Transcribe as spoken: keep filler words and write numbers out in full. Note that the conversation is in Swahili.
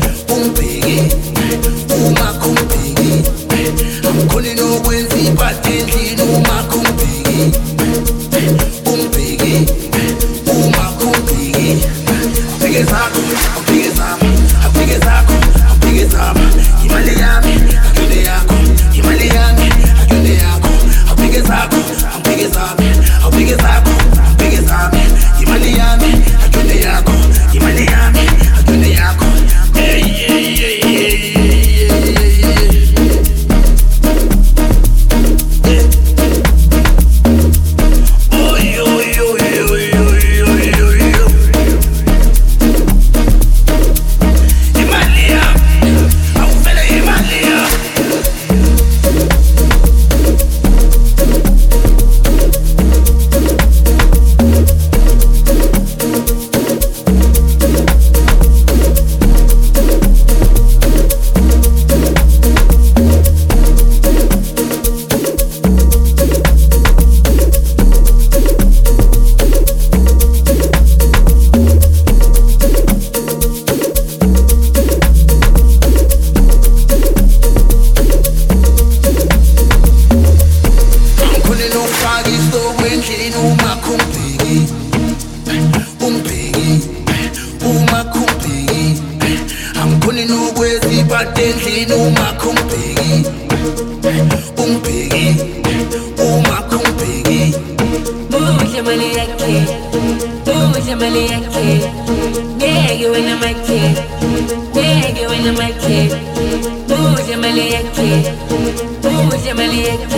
umbheki umakho umbheki angikhoni nokwenza ipati endlini umakho umbheki umbheki umakho umbheki abheke zakho abheke zami abheke zakho abheke zami imali yami akuyona yakho imali yami akuyona yakho abheke zakho abheke zami abheke zakho abheke zami imali yami akuyona yakho imali yami akuyona yakho hey hey hey endlini umakho umbheki umbheki umakho umbheki budle mali yakhe budle mali yakhe ngeke wena makhe ngeke wena makhe budle mali yakhe budle mali yakhe